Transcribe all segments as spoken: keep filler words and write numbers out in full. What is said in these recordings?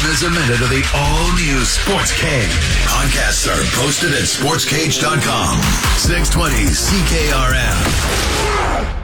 miss a minute of the all-new Sports Cage. Podcasts are posted at sports cage dot com. six twenty C K R M.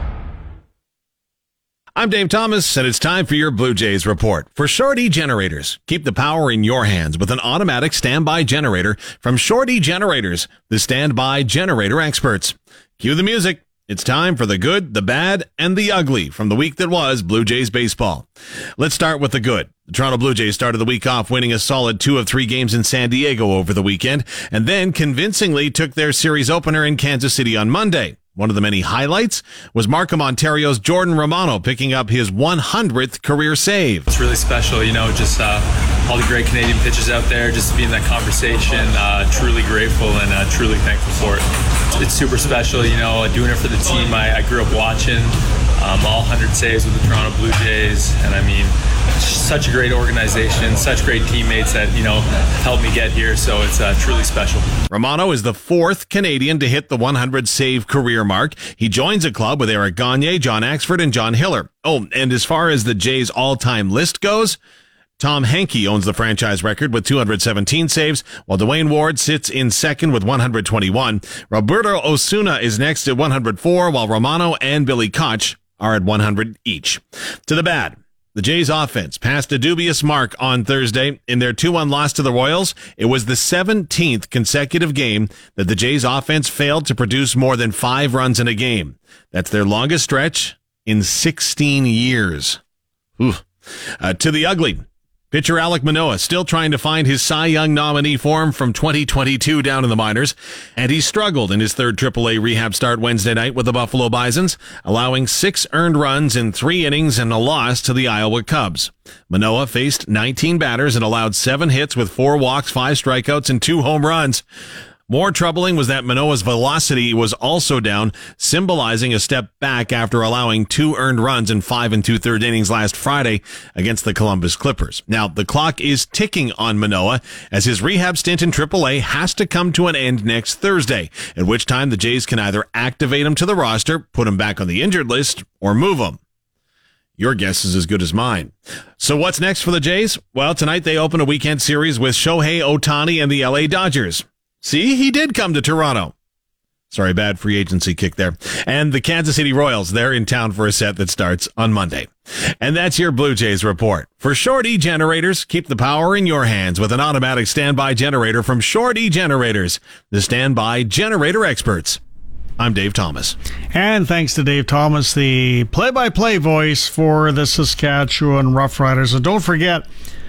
I'm Dave Thomas, and it's time for your Blue Jays report. For Shorty Generators, keep the power in your hands with an automatic standby generator from Shorty Generators, the standby generator experts. Cue the music. It's time for the good, the bad, and the ugly from the week that was Blue Jays baseball. Let's start with the good. The Toronto Blue Jays started the week off winning a solid two of three games in San Diego over the weekend, and then convincingly took their series opener in Kansas City on Monday. One of the many highlights was Markham, Ontario's Jordan Romano picking up his one hundredth career save. It's really special, you know, just uh, all the great Canadian pitchers out there, just to be in that conversation. Uh, truly grateful and uh, truly thankful for it. It's super special, you know, doing it for the team I, I grew up watching. Um, all one hundred saves with the Toronto Blue Jays, and I mean, such a great organization, such great teammates that, you know, helped me get here, so it's uh, truly special. Romano is the fourth Canadian to hit the one hundred save career mark. He joins a club with Eric Gagne, John Axford, and John Hiller. Oh, and as far as the Jays' all-time list goes, Tom Henke owns the franchise record with two hundred seventeen saves, while Dwayne Ward sits in second with one hundred twenty-one. Roberto Osuna is next at one hundred four, while Romano and Billy Koch are at one hundred each. To the bad. The Jays offense passed a dubious mark on Thursday in their two one loss to the Royals. It was the seventeenth consecutive game that the Jays offense failed to produce more than five runs in a game. That's their longest stretch in sixteen years. Ooh. Uh, to the ugly. Pitcher Alek Manoah still trying to find his Cy Young nominee form from twenty twenty-two down in the minors, and he struggled in his third triple A rehab start Wednesday night with the Buffalo Bisons, allowing six earned runs in three innings and a loss to the Iowa Cubs. Manoah faced nineteen batters and allowed seven hits with four walks, five strikeouts, and two home runs. More troubling was that Manoah's velocity was also down, symbolizing a step back after allowing two earned runs in five and two-thirds innings last Friday against the Columbus Clippers. Now, the clock is ticking on Manoah as his rehab stint in triple A has to come to an end next Thursday, at which time the Jays can either activate him to the roster, put him back on the injured list, or move him. Your guess is as good as mine. So what's next for the Jays? Well, tonight they open a weekend series with Shohei Ohtani and the L A Dodgers. See, he did come to Toronto. Sorry, bad free agency kick there. And the Kansas City Royals, they're in town for a set that starts on Monday. And that's your Blue Jays report. For Shorty Generators, keep the power in your hands with an automatic standby generator from Shorty Generators, the standby generator experts. I'm Dave Thomas. And thanks to Dave Thomas, the play-by-play voice for the Saskatchewan Roughriders. And don't forget,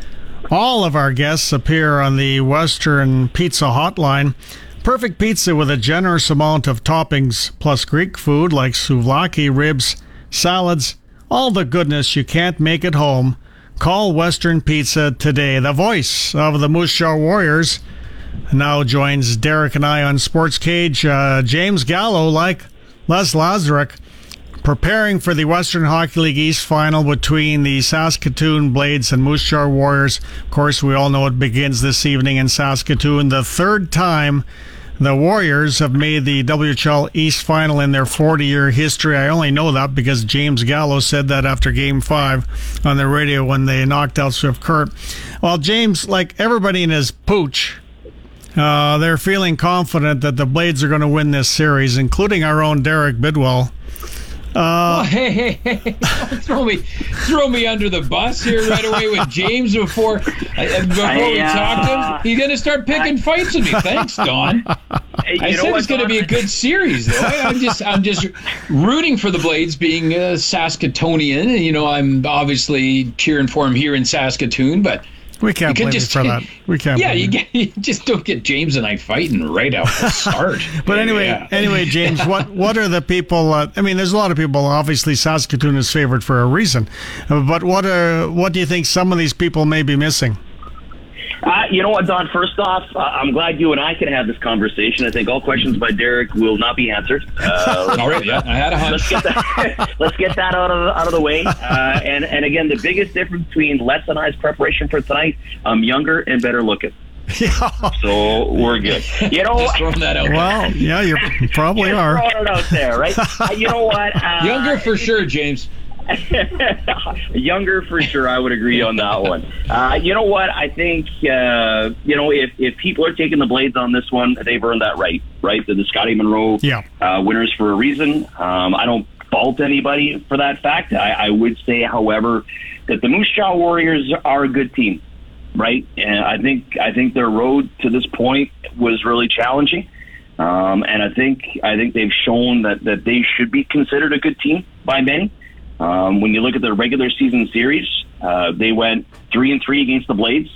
all of our guests appear on the Western Pizza Hotline. Perfect pizza with a generous amount of toppings, plus Greek food like souvlaki, ribs, salads, all the goodness you can't make at home. Call Western Pizza today. The voice of the Moose Jaw Warriors now joins Derek and I on Sports Cage. Uh, James Gallo, like Les Lazaruk, preparing for the Western Hockey League East final between the Saskatoon Blades and Moose Jaw Warriors. Of course, we all know it begins this evening in Saskatoon. The third time the Warriors have made the W H L East final in their forty-year history. I only know that because James Gallo said that after Game five on the radio when they knocked out Swift Current. Well, James, like everybody in his pooch, uh, they're feeling confident that the Blades are going to win this series, including our own Derek Bidwell. Uh, oh, hey, hey, hey! Don't throw me, throw me under the bus here right away with James before uh, before I, we uh, talk to him. He's gonna start picking I, fights with me. Thanks, Don. I said what, it's gonna Don? be a good series, though. I, I'm just, I'm just rooting for the Blades, being a Saskatoonian. You know, I'm obviously cheering for him here in Saskatoon, but. We can't blame you for that. We can't. Yeah, you, get, you just don't get James and I fighting right out the start. But yeah, anyway, yeah. anyway, James, what what are the people? Uh, I mean, there's a lot of people. Obviously, Saskatoon is favored for a reason. Uh, but what are what do you think some of these people may be missing? Uh, you know what, Don? First off, uh, I'm glad you and I can have this conversation. I think all questions by Derek will not be answered. Uh, all right, yeah, I had a hunch. Let's get that, let's get that out of out of the way. Uh, and and again, the biggest difference between Les and I's preparation for tonight: I'm younger and better looking. Yeah. So we're good. You know, just throwing that out. Well, yeah, you probably just are. Throwing it out there, right? Uh, you know what? Uh, Younger for sure, James. Younger for sure, I would agree on that one. Uh, you know what? I think, uh, you know, if, if people are taking the Blades on this one, they've earned that right, right? The, the Scotty Monroe yeah. uh, winners for a reason. Um, I don't fault anybody for that fact. I, I would say, however, that the Moose Jaw Warriors are a good team, right? And I think I think their road to this point was really challenging. Um, and I think I think they've shown that, that they should be considered a good team by many. Um, when you look at their regular season series, uh, they went three and three against the Blades.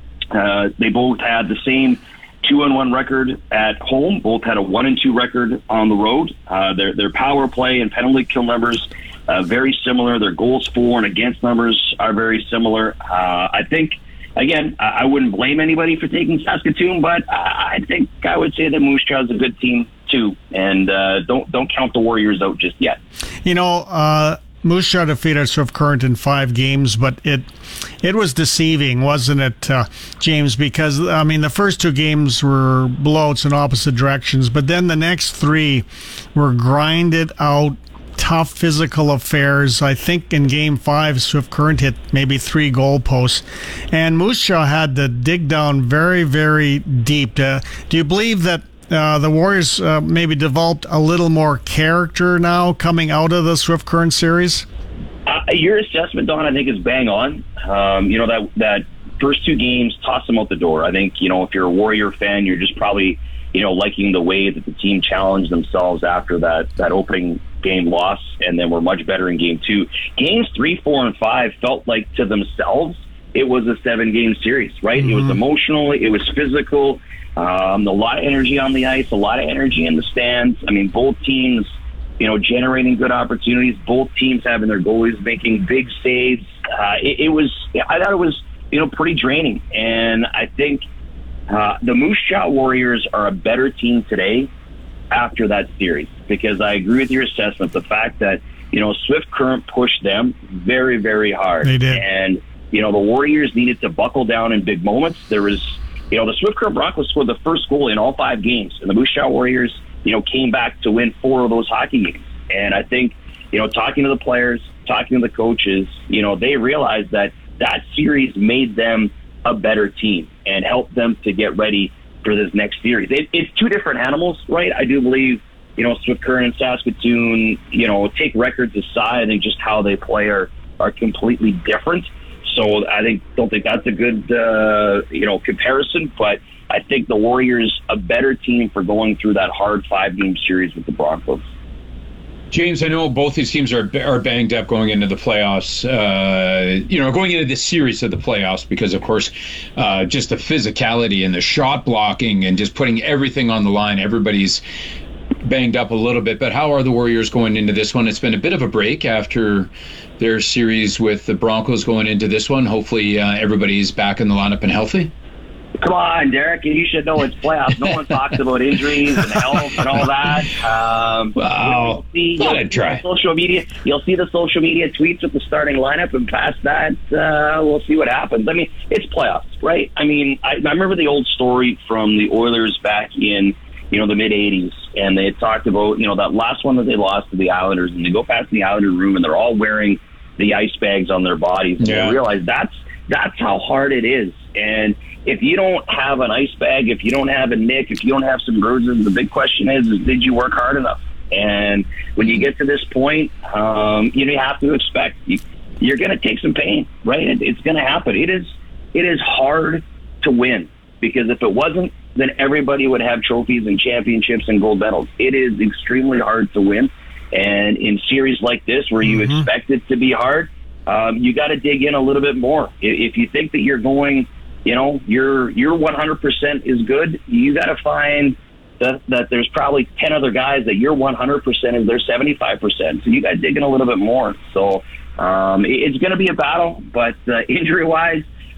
Uh, they both had the same two and one record at home. Both had a one and two record on the road. Uh, their their power play and penalty kill numbers uh, very similar. Their goals for and against numbers are very similar. Uh, I think. Again, I wouldn't blame anybody for taking Saskatoon, but I think I would say that Moose Jaw is a good team too, and uh, don't don't count the Warriors out just yet. You know, uh, Moose Jaw defeated Swift Current in five games, but it it was deceiving, wasn't it, uh, James? Because I mean, the first two games were blowouts in opposite directions, but then the next three were grinded out. Tough physical affairs. I think in game five, Swift Current hit maybe three goalposts, and Moose Jaw had to dig down very, very deep. Uh, do you believe that uh, the Warriors uh, maybe developed a little more character now coming out of the Swift Current series? Uh, your assessment, Don, I think is bang on. Um, you know, that that first two games, toss them out the door. I think, you know, if you're a Warrior fan, you're just probably, you know, liking the way that the team challenged themselves after that, that opening game loss, and then were much better in game two. Games three, four, and five felt like to themselves it was a seven-game series, right? Mm-hmm. It was emotional, it was physical, um, a lot of energy on the ice, a lot of energy in the stands. I mean, both teams, you know, generating good opportunities, both teams having their goalies making big saves. Uh, it, it was, I thought it was, you know, pretty draining, and I think uh, the Moose Jaw Warriors are a better team today after that series, because I agree with your assessment. The fact that, you know, Swift Current pushed them very, very hard. They did. And, you know, the Warriors needed to buckle down in big moments. There was, you know, the Swift Current Broncos scored the first goal in all five games, and the Moose Jaw Warriors, you know, came back to win four of those hockey games. And I think, you know, talking to the players, talking to the coaches, you know, they realized that that series made them a better team and helped them to get ready for this next series. It, it's two different animals, right? I do believe, you know, Swift Current and Saskatoon, you know, take records aside, I think just how they play are, are completely different. So I think don't think that's a good, uh, you know, comparison, but I think the Warriors a better team for going through that hard five-game series with the Broncos. James, I know both these teams are are banged up going into the playoffs, uh, you know, going into this series of the playoffs because, of course, uh, just the physicality and the shot blocking and just putting everything on the line. Everybody's banged up a little bit. But how are the Warriors going into this one? It's been a bit of a break after their series with the Broncos going into this one. Hopefully uh, everybody's back in the lineup and healthy. Come on, Derek, you should know it's playoffs. No one talks about injuries and health and all that. Um, wow. You'll see, you'll try. See social media, you'll see the social media tweets with the starting lineup, and past that, uh, we'll see what happens. I mean, it's playoffs, right? I mean, I, I remember the old story from the Oilers back in, you know, the mid-eighties, and they had talked about, you know, that last one that they lost to the Islanders, and they go past the Islander room, and they're all wearing the ice bags on their bodies, and yeah. they realize that's that's how hard it is. And if you don't have an ice bag, if you don't have a nick, if you don't have some bruises, the big question is, is did you work hard enough? And when you get to this point, um, you know, you have to expect you, you're going to take some pain, right? It, it's going to happen. It is it is hard to win, because if it wasn't, then everybody would have trophies and championships and gold medals. It is extremely hard to win. And in series like this, where you mm-hmm. expect it to be hard, um, you got to dig in a little bit more. If you think that you're going, you know, your your one hundred percent is good, you got to find that, that there's probably ten other guys that your one hundred percent is their seventy-five percent. So you got to dig in a little bit more. So um, it, it's going to be a battle, but uh, injury-wise,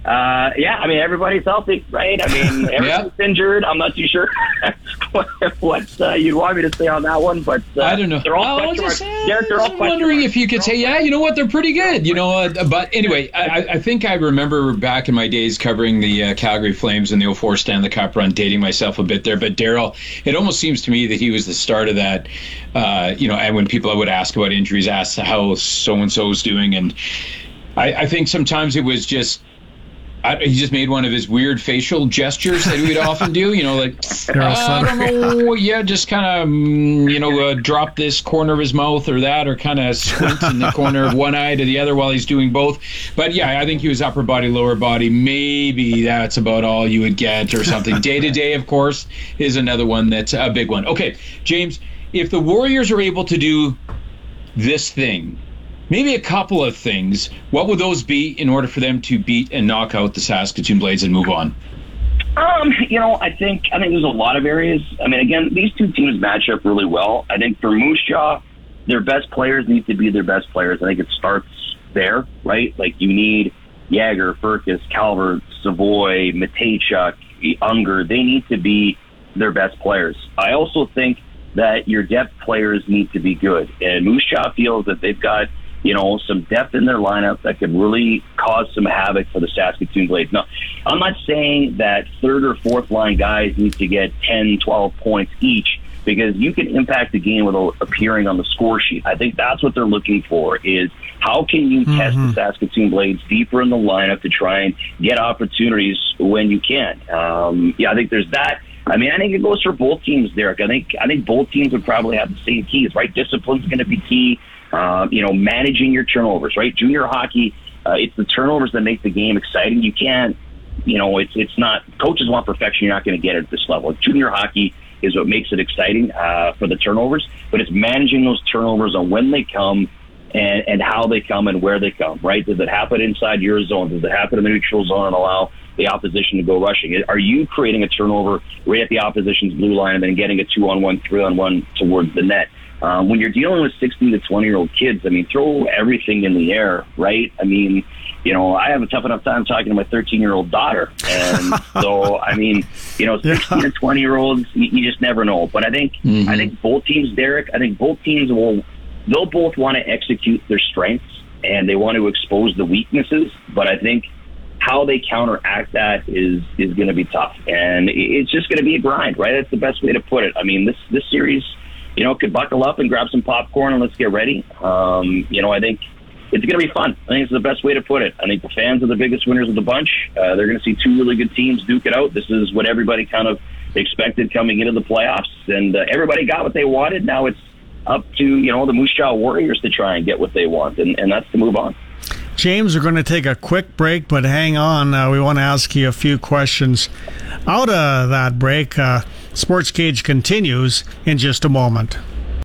Uh, yeah, I mean, everybody's healthy, right? I mean, everyone's yeah. injured. I'm not too sure what, what uh, you'd want me to say on that one, but uh, I don't know. They're all oh, just, uh, Derek, they're all I'm wondering if you could say, yeah, you know what, they're pretty good, you know. Uh, but anyway, I, I think I remember back in my days covering the uh, Calgary Flames in the oh four Stanley Cup run, dating myself a bit there. But Daryl, it almost seems to me that he was the start of that. Uh, you know, and when people would ask about injuries, ask how so and so's doing, and I, I think sometimes it was just. I, he just made one of his weird facial gestures that we'd often do, you know, like, uh, I don't know, yeah, just kind of, um, you know, uh, drop this corner of his mouth or that, or kind of squint in the corner of one eye to the other while he's doing both. But yeah, I think he was upper body, lower body. Maybe that's about all you would get or something. Day to day, of course, is another one that's a big one. Okay, James, if the Warriors are able to do this thing, maybe a couple of things, what would those be in order for them to beat and knock out the Saskatoon Blades and move on? Um, you know, I think I think there's a lot of areas. I mean, again, these two teams match up really well. I think for Moose Jaw, their best players need to be their best players. I think it starts there, right? Like you need Jagger, Furcus, Calvert, Savoy, Matejchuk, Unger. They need to be their best players. I also think that your depth players need to be good. And Moose Jaw feels that they've got you know, some depth in their lineup that could really cause some havoc for the Saskatoon Blades. Now, I'm not saying that third or fourth line guys need to get ten, twelve points each, because you can impact the game without appearing on the score sheet. I think that's what they're looking for, is how can you mm-hmm. test the Saskatoon Blades deeper in the lineup to try and get opportunities when you can. Um, yeah, I think there's that. I mean, I think it goes for both teams, Derek. I think I think both teams would probably have the same keys, right? Discipline's going to be key. Uh, you know, managing your turnovers, right? Junior hockey, uh, it's the turnovers that make the game exciting. You can't, you know, it's it's not, coaches want perfection. You're not going to get it at this level. Junior hockey is what makes it exciting uh, for the turnovers, but it's managing those turnovers on when they come and, and how they come and where they come, right? Does it happen inside your zone? Does it happen in the neutral zone and allow the opposition to go rushing? Are you creating a turnover right at the opposition's blue line and then getting a two-on-one, three-on-one towards the net? Um, when you're dealing with sixteen to twenty-year-old kids, I mean, throw everything in the air, right? I mean, you know, I have a tough enough time talking to my thirteen-year-old daughter. And so, I mean, you know, sixteen to twenty-year-olds, you, you just never know. But I think mm-hmm. I think both teams, Derek, I think both teams will, they'll both want to execute their strengths and they want to expose the weaknesses. But I think how they counteract that is is going to be tough. And it's just going to be a grind, right? That's the best way to put it. I mean, this this series, you know, could buckle up and grab some popcorn and let's get ready. Um, you know, I think it's going to be fun. I think it's the best way to put it. I think the fans are the biggest winners of the bunch. Uh, they're going to see two really good teams duke it out. This is what everybody kind of expected coming into the playoffs. And uh, everybody got what they wanted. Now it's up to, you know, the Moose Jaw Warriors to try and get what they want. And, and that's to move on. James, we're going to take a quick break, but hang on. Uh, we want to ask you a few questions. Out of that break, uh, Sports Cage continues in just a moment.